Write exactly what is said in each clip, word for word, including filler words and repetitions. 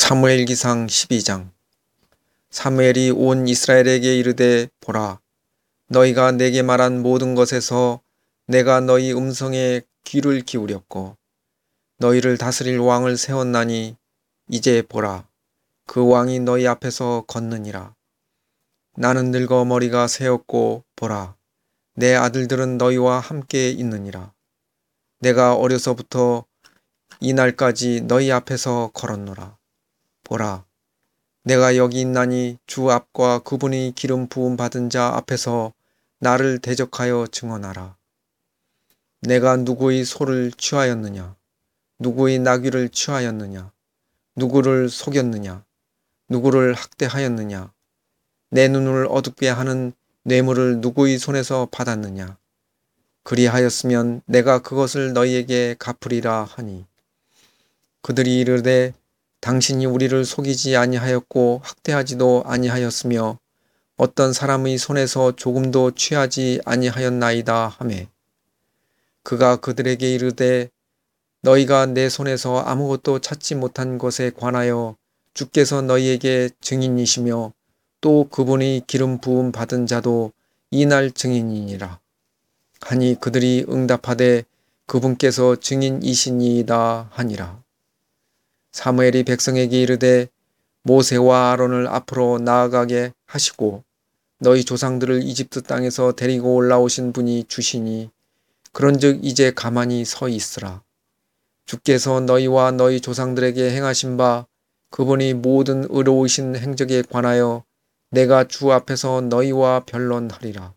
사무엘기상 십이 장. 사무엘이 온 이스라엘에게 이르되 보라, 너희가 내게 말한 모든 것에서 내가 너희 음성에 귀를 기울였고 너희를 다스릴 왕을 세웠나니 이제 보라, 그 왕이 너희 앞에서 걷느니라. 나는 늙어 머리가 새었고 보라, 내 아들들은 너희와 함께 있느니라. 내가 어려서부터 이날까지 너희 앞에서 걸었노라. 보라, 내가 여기 있나니 주 앞과 그분이 기름 부음 받은 자 앞에서 나를 대적하여 증언하라. 내가 누구의 소를 취하였느냐? 누구의 나귀를 취하였느냐? 누구를 속였느냐? 누구를 학대하였느냐? 내 눈을 어둡게 하는 뇌물을 누구의 손에서 받았느냐? 그리하였으면 내가 그것을 너희에게 갚으리라 하니, 그들이 이르되 당신이 우리를 속이지 아니하였고 학대하지도 아니하였으며 어떤 사람의 손에서 조금도 취하지 아니하였나이다 하매, 그가 그들에게 이르되 너희가 내 손에서 아무것도 찾지 못한 것에 관하여 주께서 너희에게 증인이시며 또 그분이 기름 부음 받은 자도 이날 증인이니라 하니, 그들이 응답하되 그분께서 증인이시니이다 하니라. 사무엘이 백성에게 이르되 모세와 아론을 앞으로 나아가게 하시고 너희 조상들을 이집트 땅에서 데리고 올라오신 분이 주시니 그런즉 이제 가만히 서 있으라. 주께서 너희와 너희 조상들에게 행하신 바 그분이 모든 의로우신 행적에 관하여 내가 주 앞에서 너희와 변론하리라.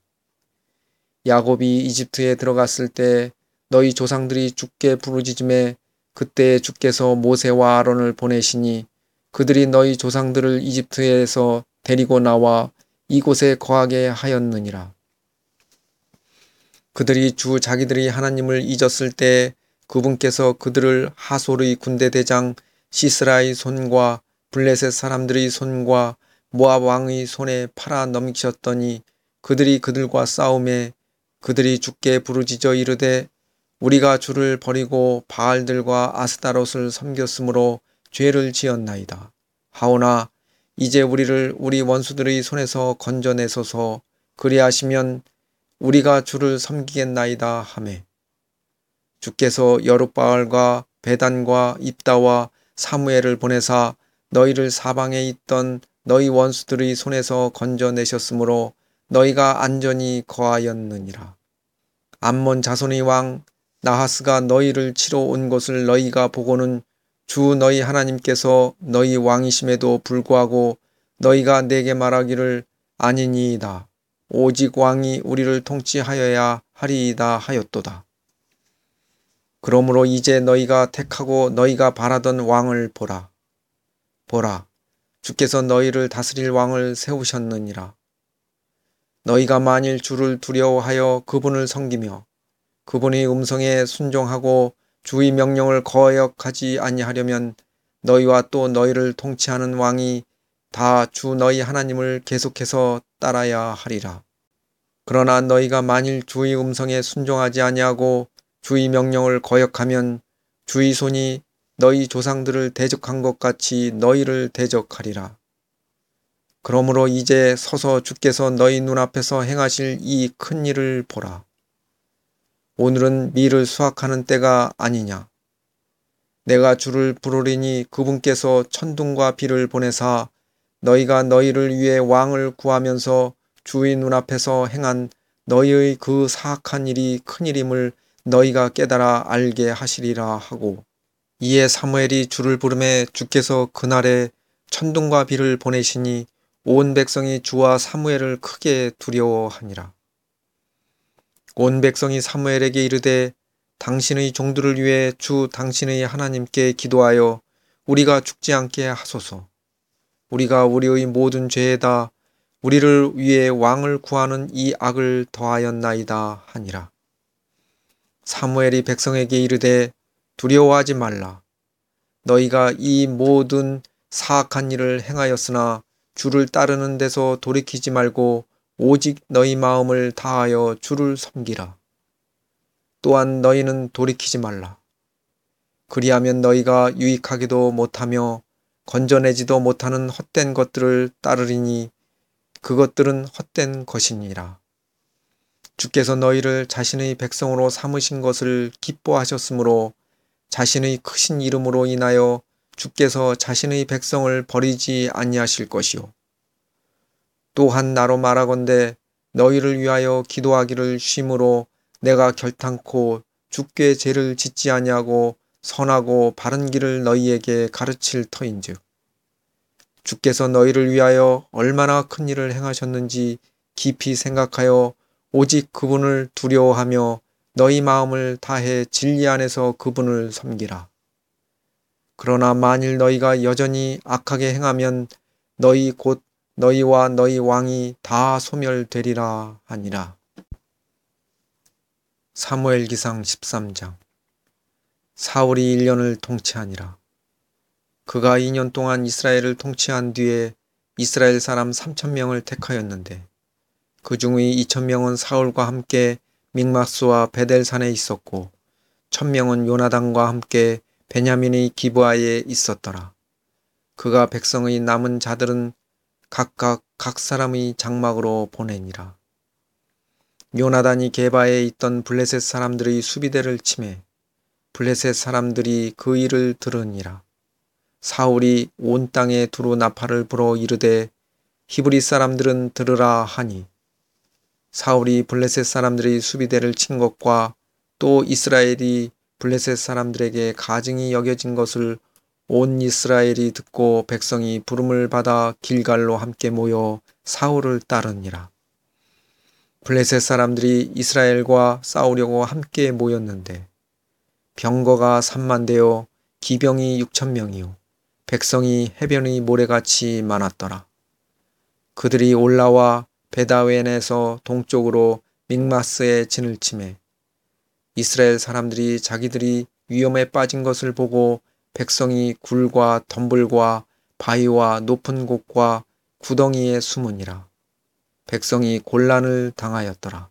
야곱이 이집트에 들어갔을 때 너희 조상들이 주께 부르짖음에 그때 주께서 모세와 아론을 보내시니 그들이 너희 조상들을 이집트에서 데리고 나와 이곳에 거하게 하였느니라. 그들이 주 자기들이 하나님을 잊었을 때 그분께서 그들을 하솔의 군대 대장 시스라의 손과 블레셋 사람들의 손과 모압 왕의 손에 팔아 넘기셨더니 그들이 그들과 싸움에 그들이 주께 부르짖어 이르되 우리가 주를 버리고 바알들과 아스타롯을 섬겼으므로 죄를 지었나이다. 하오나 이제 우리를 우리 원수들의 손에서 건져내소서. 그리하시면 우리가 주를 섬기겠나이다 하매, 주께서 여룻바알과 베단과 입다와 사무엘을 보내사 너희를 사방에 있던 너희 원수들의 손에서 건져내셨으므로 너희가 안전히 거하였느니라. 암몬 자손의 왕 나하스가 너희를 치러 온 것을 너희가 보고는 주 너희 하나님께서 너희 왕이심에도 불구하고 너희가 내게 말하기를 아니니이다. 오직 왕이 우리를 통치하여야 하리이다 하였도다. 그러므로 이제 너희가 택하고 너희가 바라던 왕을 보라. 보라, 주께서 너희를 다스릴 왕을 세우셨느니라. 너희가 만일 주를 두려워하여 그분을 섬기며 그분의 음성에 순종하고 주의 명령을 거역하지 아니하려면 너희와 또 너희를 통치하는 왕이 다 주 너희 하나님을 계속해서 따라야 하리라. 그러나 너희가 만일 주의 음성에 순종하지 아니하고 주의 명령을 거역하면 주의 손이 너희 조상들을 대적한 것 같이 너희를 대적하리라. 그러므로 이제 서서 주께서 너희 눈앞에서 행하실 이 큰 일을 보라. 오늘은 밀을 수확하는 때가 아니냐. 내가 주를 부르리니 그분께서 천둥과 비를 보내사 너희가 너희를 위해 왕을 구하면서 주의 눈앞에서 행한 너희의 그 사악한 일이 큰일임을 너희가 깨달아 알게 하시리라 하고, 이에 사무엘이 주를 부르매 주께서 그날에 천둥과 비를 보내시니 온 백성이 주와 사무엘을 크게 두려워하니라. 온 백성이 사무엘에게 이르되 당신의 종들을 위해 주 당신의 하나님께 기도하여 우리가 죽지 않게 하소서. 우리가 우리의 모든 죄에다 우리를 위해 왕을 구하는 이 악을 더하였나이다 하니라. 사무엘이 백성에게 이르되 두려워하지 말라. 너희가 이 모든 사악한 일을 행하였으나 주를 따르는 데서 돌이키지 말고 오직 너희 마음을 다하여 주를 섬기라. 또한 너희는 돌이키지 말라. 그리하면 너희가 유익하기도 못하며 건져내지도 못하는 헛된 것들을 따르리니 그것들은 헛된 것이니라. 주께서 너희를 자신의 백성으로 삼으신 것을 기뻐하셨으므로 자신의 크신 이름으로 인하여 주께서 자신의 백성을 버리지 아니하실 것이요. 또한 나로 말하건대 너희를 위하여 기도하기를 쉼으로 내가 결탄코 주께 죄를 짓지 아니하고 선하고 바른 길을 너희에게 가르칠 터인즉 주께서 너희를 위하여 얼마나 큰 일을 행하셨는지 깊이 생각하여 오직 그분을 두려워하며 너희 마음을 다해 진리 안에서 그분을 섬기라. 그러나 만일 너희가 여전히 악하게 행하면 너희 곧 너희와 너희 왕이 다 소멸되리라 하니라. 사무엘기상 십삼 장. 사울이 일 년을 통치하니라. 그가 이 년 동안 이스라엘을 통치한 뒤에 이스라엘 사람 삼천 명을 택하였는데 그 중의 이천 명은 사울과 함께 믹마스와 베델산에 있었고 천 명은 요나단과 함께 베냐민의 기브아에 있었더라. 그가 백성의 남은 자들은 각각 각 사람의 장막으로 보내니라. 요나단이 게바에 있던 블레셋 사람들의 수비대를 치매 블레셋 사람들이 그 일을 들으니라. 사울이 온 땅에 두루 나팔을 불어 이르되 히브리 사람들은 들으라 하니 사울이 블레셋 사람들의 수비대를 친 것과 또 이스라엘이 블레셋 사람들에게 가증이 여겨진 것을 온 이스라엘이 듣고 백성이 부름을 받아 길갈로 함께 모여 사울을 따르니라. 블레셋 사람들이 이스라엘과 싸우려고 함께 모였는데 병거가 삼만 대요 기병이 육천 명이요 백성이 해변의 모래같이 많았더라. 그들이 올라와 베다웬에서 동쪽으로 믹마스에 진을 치매 이스라엘 사람들이 자기들이 위험에 빠진 것을 보고 백성이 굴과 덤불과 바위와 높은 곳과 구덩이에 숨으니라. 백성이 곤란을 당하였더라.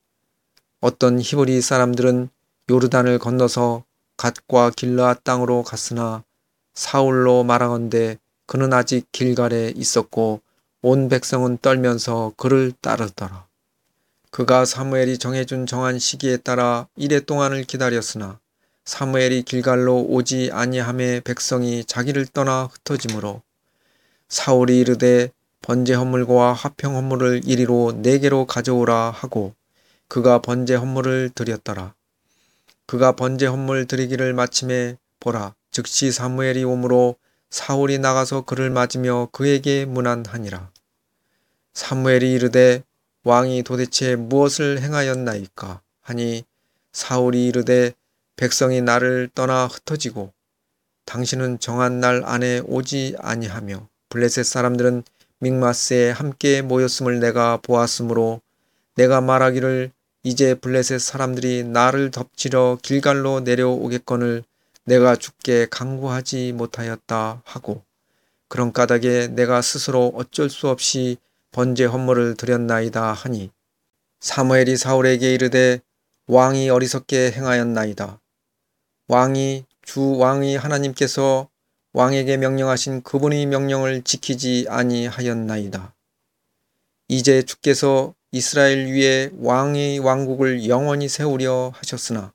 어떤 히브리 사람들은 요르단을 건너서 갓과 길르앗 땅으로 갔으나 사울로 말하건대 그는 아직 길갈에 있었고 온 백성은 떨면서 그를 따르더라. 그가 사무엘이 정해준 정한 시기에 따라 이레 동안을 기다렸으나 사무엘이 길갈로 오지 아니하매 백성이 자기를 떠나 흩어지므로 사울이 이르되 번제 헌물과 화평 헌물을 이리로 네 개로 가져오라 하고 그가 번제 헌물을 드렸더라. 그가 번제 헌물 드리기를 마침에 보라 즉시 사무엘이 오므로 사울이 나가서 그를 맞으며 그에게 문안하니라. 사무엘이 이르되 왕이 도대체 무엇을 행하였나이까 하니 사울이 이르되 백성이 나를 떠나 흩어지고 당신은 정한 날 안에 오지 아니하며 블레셋 사람들은 믹마스에 함께 모였음을 내가 보았으므로 내가 말하기를 이제 블레셋 사람들이 나를 덮치러 길갈로 내려오겠거늘 내가 주께 간구하지 못하였다 하고 그런 까닭에 내가 스스로 어쩔 수 없이 번제 헌물을 드렸나이다 하니 사무엘이 사울에게 이르되 왕이 어리석게 행하였나이다. 왕이 주 왕의 하나님께서 왕에게 명령하신 그분의 명령을 지키지 아니하였나이다. 이제 주께서 이스라엘 위에 왕의 왕국을 영원히 세우려 하셨으나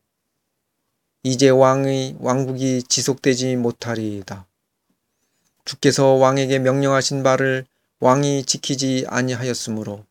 이제 왕의 왕국이 지속되지 못하리이다. 주께서 왕에게 명령하신 바를 왕이 지키지 아니하였으므로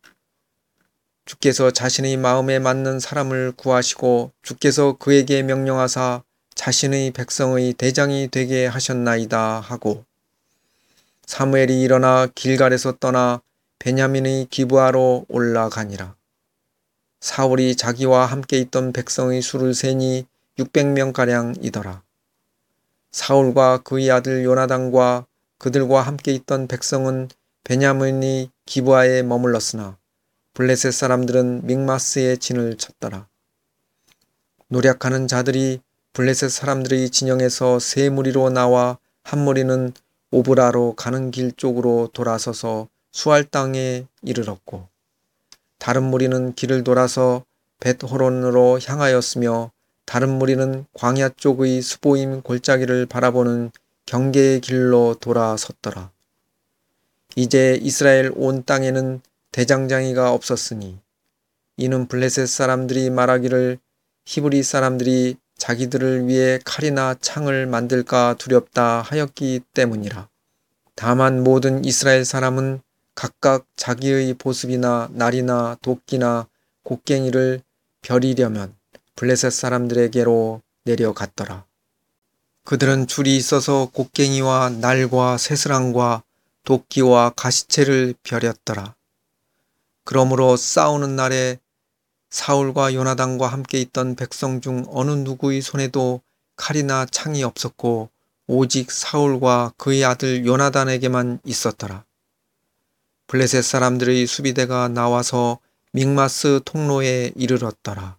주께서 자신의 마음에 맞는 사람을 구하시고 주께서 그에게 명령하사 자신의 백성의 대장이 되게 하셨나이다 하고 사무엘이 일어나 길갈에서 떠나 베냐민의 기브아로 올라가니라. 사울이 자기와 함께 있던 백성의 수를 세니 육백 명가량이더라. 사울과 그의 아들 요나단과 그들과 함께 있던 백성은 베냐민의 기브아에 머물렀으나 블레셋 사람들은 믹마스에 진을 쳤더라. 노략하는 자들이 블레셋 사람들의 진영에서 세 무리로 나와 한 무리는 오브라로 가는 길 쪽으로 돌아서서 수알 땅에 이르렀고 다른 무리는 길을 돌아서 벳호론으로 향하였으며 다른 무리는 광야 쪽의 스보임 골짜기를 바라보는 경계의 길로 돌아섰더라. 이제 이스라엘 온 땅에는 대장장이가 없었으니 이는 블레셋 사람들이 말하기를 히브리 사람들이 자기들을 위해 칼이나 창을 만들까 두렵다 하였기 때문이라. 다만 모든 이스라엘 사람은 각각 자기의 보습이나 날이나 도끼나 곡괭이를 벼리려면 블레셋 사람들에게로 내려갔더라. 그들은 줄이 있어서 곡괭이와 날과 쇠스랑과 도끼와 가시채를 벼렸더라. 그러므로 싸우는 날에 사울과 요나단과 함께 있던 백성 중 어느 누구의 손에도 칼이나 창이 없었고 오직 사울과 그의 아들 요나단에게만 있었더라. 블레셋 사람들의 수비대가 나와서 믹마스 통로에 이르렀더라.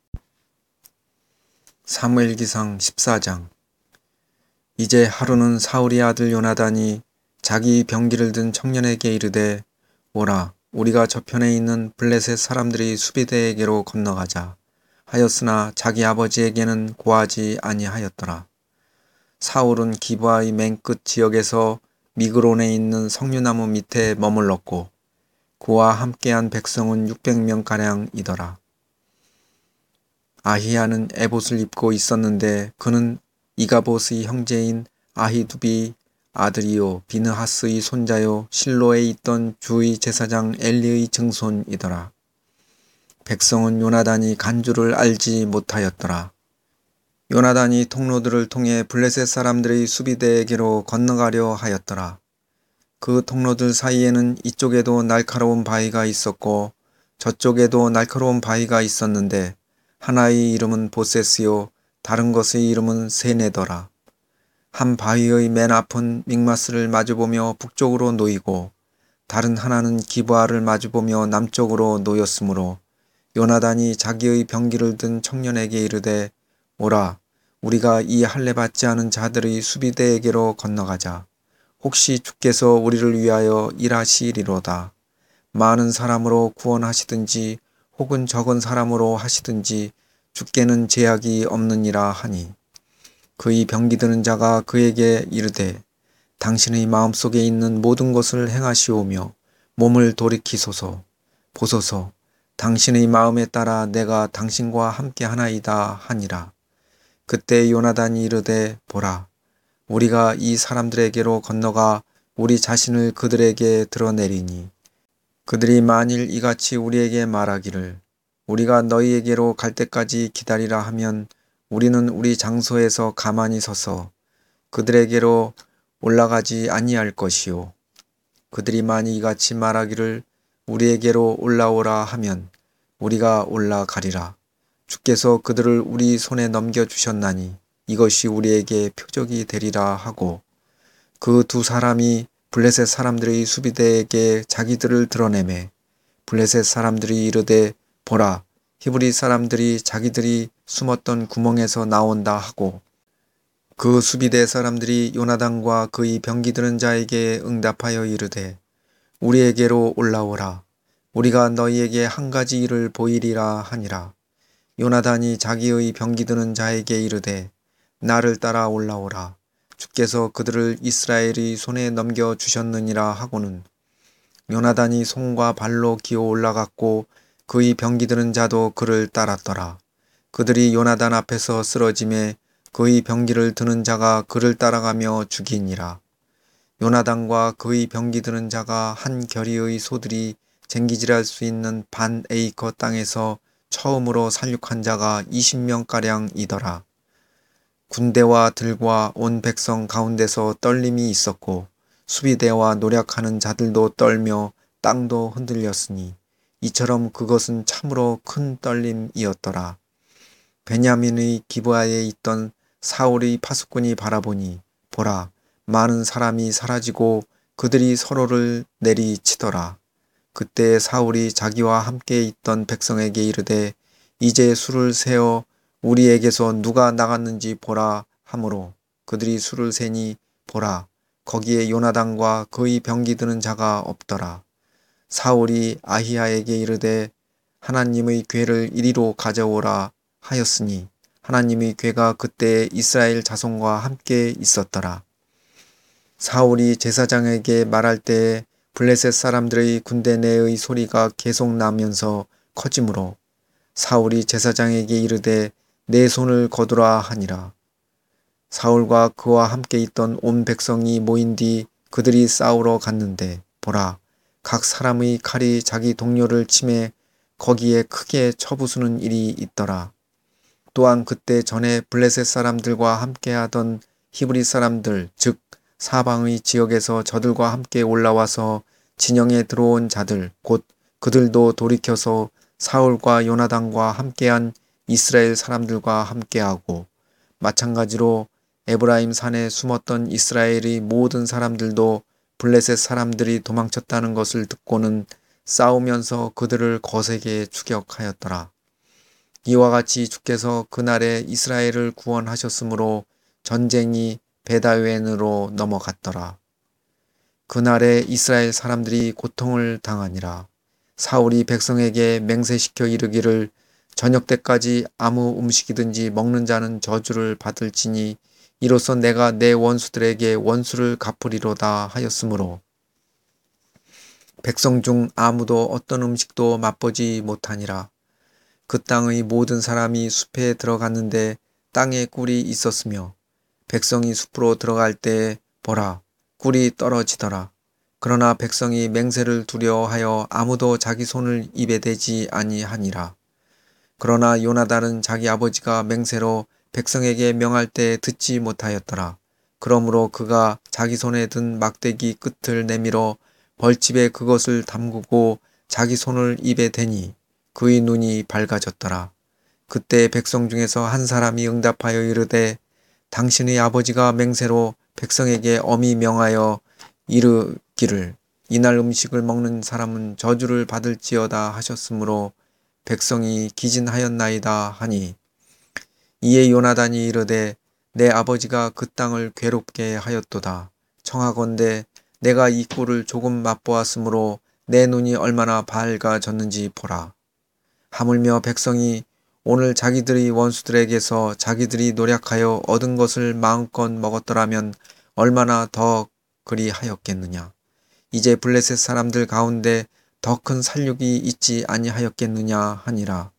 사무엘기상 십사 장. 이제 하루는 사울의 아들 요나단이 자기 병기를 든 청년에게 이르되 오라 우리가 저편에 있는 블레셋 사람들의 수비대에게로 건너가자 하였으나 자기 아버지에게는 고하지 아니하였더라. 사울은 기브아의 맨 끝 지역에서 미그론에 있는 석류나무 밑에 머물렀고 그와 함께한 백성은 육백 명가량이더라. 아히야는 에봇을 입고 있었는데 그는 이가봇의 형제인 아히두비 아들이요 비느하스의 손자요 실로에 있던 주의 제사장 엘리의 증손이더라. 백성은 요나단이 간 줄을 알지 못하였더라. 요나단이 통로들을 통해 블레셋 사람들의 수비대에게로 건너가려 하였더라. 그 통로들 사이에는 이쪽에도 날카로운 바위가 있었고 저쪽에도 날카로운 바위가 있었는데 하나의 이름은 보세스요 다른 것의 이름은 세네더라. 한 바위의 맨 앞은 믹마스를 마주보며 북쪽으로 놓이고 다른 하나는 기브아를 마주보며 남쪽으로 놓였으므로 요나단이 자기의 병기를 든 청년에게 이르되 오라 우리가 이 할례 받지 않은 자들의 수비대에게로 건너가자. 혹시 주께서 우리를 위하여 일하시리로다. 많은 사람으로 구원하시든지 혹은 적은 사람으로 하시든지 주께는 제약이 없느니라 하니 그의 병기 드는 자가 그에게 이르되 당신의 마음속에 있는 모든 것을 행하시오며 몸을 돌이키소서. 보소서 당신의 마음에 따라 내가 당신과 함께 하나이다 하니라. 그때 요나단이 이르되 보라 우리가 이 사람들에게로 건너가 우리 자신을 그들에게 드러내리니 그들이 만일 이같이 우리에게 말하기를 우리가 너희에게로 갈 때까지 기다리라 하면 우리는 우리 장소에서 가만히 서서 그들에게로 올라가지 아니할 것이요. 그들이 만일 이같이 말하기를 우리에게로 올라오라 하면 우리가 올라가리라. 주께서 그들을 우리 손에 넘겨주셨나니 이것이 우리에게 표적이 되리라 하고 그 두 사람이 블레셋 사람들의 수비대에게 자기들을 드러내매 블레셋 사람들이 이르되 보라 히브리 사람들이 자기들이 숨었던 구멍에서 나온다 하고 그 수비대 사람들이 요나단과 그의 병기 드는 자에게 응답하여 이르되 우리에게로 올라오라 우리가 너희에게 한 가지 일을 보이리라 하니라. 요나단이 자기의 병기 드는 자에게 이르되 나를 따라 올라오라 주께서 그들을 이스라엘의 손에 넘겨주셨느니라 하고는 요나단이 손과 발로 기어 올라갔고 그의 병기 드는 자도 그를 따랐더라. 그들이 요나단 앞에서 쓰러짐에 그의 병기를 드는 자가 그를 따라가며 죽이니라. 요나단과 그의 병기 드는 자가 한 겨리의 소들이 쟁기질할 수 있는 반 에이커 땅에서 처음으로 살육한 자가 이십 명가량이더라. 군대와 들과 온 백성 가운데서 떨림이 있었고 수비대와 노력하는 자들도 떨며 땅도 흔들렸으니 이처럼 그것은 참으로 큰 떨림이었더라. 베냐민의 기브아에 있던 사울의 파수꾼이 바라보니 보라 많은 사람이 사라지고 그들이 서로를 내리치더라. 그때 사울이 자기와 함께 있던 백성에게 이르되 이제 수를 세어 우리에게서 누가 나갔는지 보라 하므로 그들이 수를 세니 보라 거기에 요나단과 그의 병기 드는 자가 없더라. 사울이 아히야에게 이르되 하나님의 궤를 이리로 가져오라 하였으니 하나님의 궤가 그때 이스라엘 자손과 함께 있었더라. 사울이 제사장에게 말할 때에 블레셋 사람들의 군대 내의 소리가 계속 나면서 커지므로 사울이 제사장에게 이르되 내 손을 거두라 하니라. 사울과 그와 함께 있던 온 백성이 모인 뒤 그들이 싸우러 갔는데 보라, 각 사람의 칼이 자기 동료를 치매 거기에 크게 쳐부수는 일이 있더라. 또한 그때 전에 블레셋 사람들과 함께하던 히브리 사람들 즉 사방의 지역에서 저들과 함께 올라와서 진영에 들어온 자들 곧 그들도 돌이켜서 사울과 요나단과 함께한 이스라엘 사람들과 함께하고 마찬가지로 에브라임 산에 숨었던 이스라엘의 모든 사람들도 블레셋 사람들이 도망쳤다는 것을 듣고는 싸우면서 그들을 거세게 추격하였더라. 이와 같이 주께서 그날에 이스라엘을 구원하셨으므로 전쟁이 베다웬으로 넘어갔더라. 그날에 이스라엘 사람들이 고통을 당하니라. 사울이 백성에게 맹세시켜 이르기를 저녁 때까지 아무 음식이든지 먹는 자는 저주를 받을지니 이로써 내가 내 원수들에게 원수를 갚으리로다 하였으므로 백성 중 아무도 어떤 음식도 맛보지 못하니라. 그 땅의 모든 사람이 숲에 들어갔는데 땅에 꿀이 있었으며 백성이 숲으로 들어갈 때에 보라, 꿀이 떨어지더라. 그러나 백성이 맹세를 두려워하여 아무도 자기 손을 입에 대지 아니하니라. 그러나 요나단은 자기 아버지가 맹세로 백성에게 명할 때 듣지 못하였더라. 그러므로 그가 자기 손에 든 막대기 끝을 내밀어 벌집에 그것을 담그고 자기 손을 입에 대니 그의 눈이 밝아졌더라. 그때 백성 중에서 한 사람이 응답하여 이르되 당신의 아버지가 맹세로 백성에게 엄히 명하여 이르기를 이날 음식을 먹는 사람은 저주를 받을지어다 하셨으므로 백성이 기진하였나이다 하니 이에 요나단이 이르되 내 아버지가 그 땅을 괴롭게 하였도다. 청하건대 내가 이 꿀을 조금 맛보았으므로 내 눈이 얼마나 밝아졌는지 보라. 하물며 백성이 오늘 자기들의 원수들에게서 자기들이 노력하여 얻은 것을 마음껏 먹었더라면 얼마나 더 그리하였겠느냐. 이제 블레셋 사람들 가운데 더 큰 살육이 있지 아니하였겠느냐 하니라.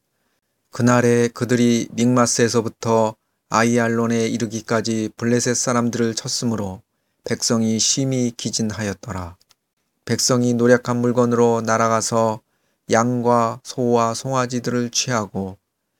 그날에 그들이 믹마스에서부터 아이알론에 이르기까지 블레셋 사람들을 쳤으므로 백성이 심히 기진하였더라. 백성이 노력한 물건으로 날아가서 양과 소와 송아지들을 취하고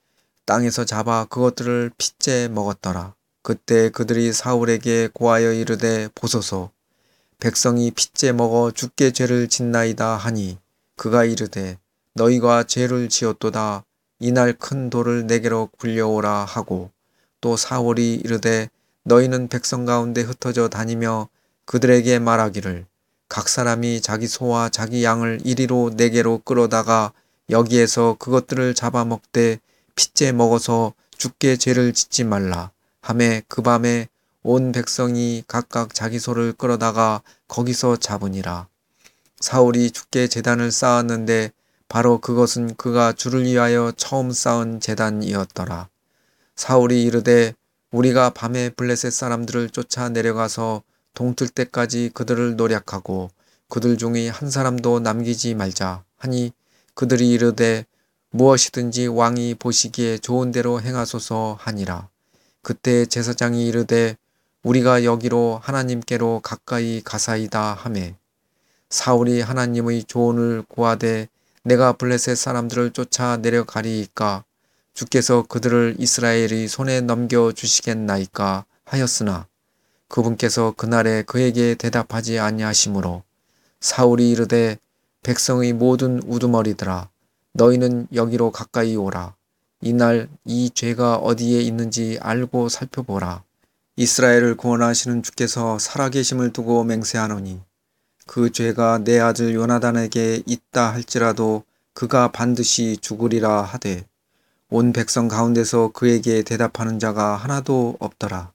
땅에서 잡아 그것들을 핏째 먹었더라. 그때 그들이 사울에게 고하여 이르되 보소서, 백성이 핏째 먹어 주께 죄를 짓나이다 하니 그가 이르되 너희가 죄를 지었도다. 이날 큰 돌을 내게로 굴려오라 하고 또 사울이 이르되 너희는 백성 가운데 흩어져 다니며 그들에게 말하기를 각 사람이 자기 소와 자기 양을 이리로 내게로 끌어다가 여기에서 그것들을 잡아먹되 핏째 먹어서 주께 죄를 짓지 말라 하매 그 밤에 온 백성이 각각 자기 소를 끌어다가 거기서 잡으니라. 사울이 주께 제단을 쌓았는데 바로 그것은 그가 주를 위하여 처음 쌓은 제단이었더라. 사울이 이르되 우리가 밤에 블레셋 사람들을 쫓아 내려가서 동틀 때까지 그들을 노략하고 그들 중에 한 사람도 남기지 말자 하니 그들이 이르되 무엇이든지 왕이 보시기에 좋은 대로 행하소서 하니라. 그때 제사장이 이르되 우리가 여기로 하나님께로 가까이 가사이다 하매 사울이 하나님의 조언을 구하되 내가 블레셋 사람들을 쫓아 내려가리이까 주께서 그들을 이스라엘의 손에 넘겨주시겠나이까 하였으나 그분께서 그날에 그에게 대답하지 아니하시므로 사울이 이르되 백성의 모든 우두머리들아 너희는 여기로 가까이 오라. 이날 이 죄가 어디에 있는지 알고 살펴보라. 이스라엘을 구원하시는 주께서 살아계심을 두고 맹세하노니 그 죄가 내 아들 요나단에게 있다 할지라도 그가 반드시 죽으리라 하되 온 백성 가운데서 그에게 대답하는 자가 하나도 없더라.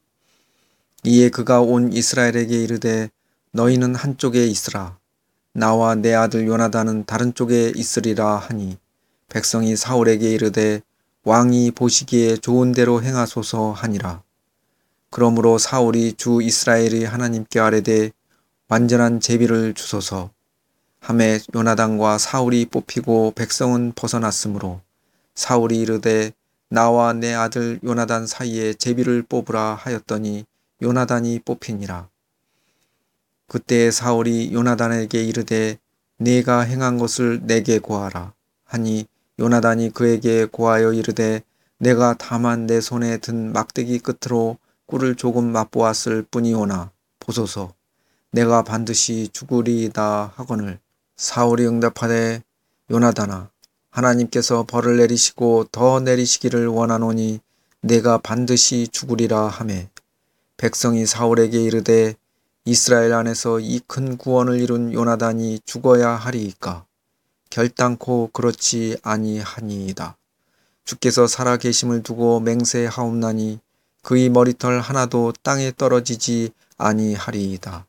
이에 그가 온 이스라엘에게 이르되 너희는 한쪽에 있으라. 나와 내 아들 요나단은 다른 쪽에 있으리라 하니 백성이 사울에게 이르되 왕이 보시기에 좋은 대로 행하소서 하니라. 그러므로 사울이 주 이스라엘의 하나님께 아뢰되 완전한 제비를 주소서 하매 요나단과 사울이 뽑히고 백성은 벗어났으므로 사울이 이르되 나와 내 아들 요나단 사이에 제비를 뽑으라 하였더니 요나단이 뽑히니라. 그때 사울이 요나단에게 이르되 네가 행한 것을 내게 고하라 하니 요나단이 그에게 고하여 이르되 내가 다만 내 손에 든 막대기 끝으로 꿀을 조금 맛보았을 뿐이오나 보소서 내가 반드시 죽으리이다 하거늘. 사울이 응답하되 요나단아 하나님께서 벌을 내리시고 더 내리시기를 원하노니 내가 반드시 죽으리라 하매 백성이 사울에게 이르되 이스라엘 안에서 이 큰 구원을 이룬 요나단이 죽어야 하리이까 결단코 그렇지 아니하니이다. 주께서 살아 계심을 두고 맹세하옵나니 그의 머리털 하나도 땅에 떨어지지 아니하리이다.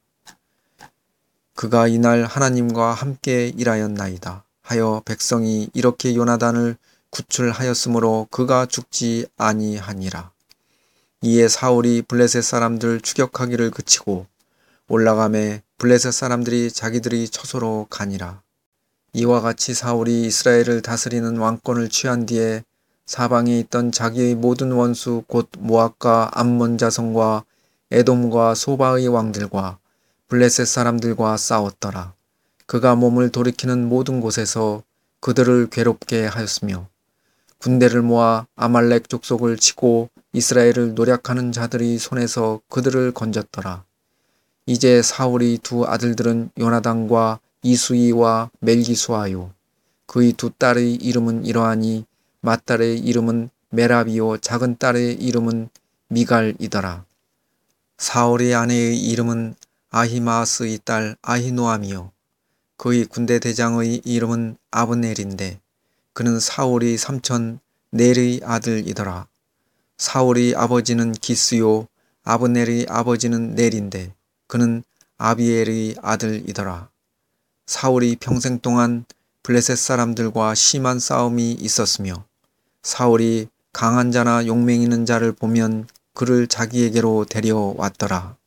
그가 이날 하나님과 함께 일하였나이다 하여 백성이 이렇게 요나단을 구출하였으므로 그가 죽지 아니하니라. 이에 사울이 블레셋 사람들 추격하기를 그치고 올라가매 블레셋 사람들이 자기들이 처소로 가니라. 이와 같이 사울이 이스라엘을 다스리는 왕권을 취한 뒤에 사방에 있던 자기의 모든 원수 곧 모압과 암몬 자손과 에돔과 소바의 왕들과 블레셋 사람들과 싸웠더라. 그가 몸을 돌이키는 모든 곳에서 그들을 괴롭게 하였으며 군대를 모아 아말렉 족속을 치고 이스라엘을 노략하는 자들의 손에서 그들을 건졌더라. 이제 사울의 두 아들들은 요나단과 이수이와 멜기수아요. 그의 두 딸의 이름은 이러하니 맏딸의 이름은 메라비요 작은 딸의 이름은 미갈이더라. 사울의 아내의 이름은 아히마아스의 딸 아히노아미요. 그의 군대 대장의 이름은 아브넬인데 그는 사울의 삼촌 넬의 아들이더라. 사울의 아버지는 기스요 아브넬의 아버지는 넬인데 그는 아비엘의 아들이더라. 사울이 평생 동안 블레셋 사람들과 심한 싸움이 있었으며 사울이 강한 자나 용맹 있는 자를 보면 그를 자기에게로 데려왔더라.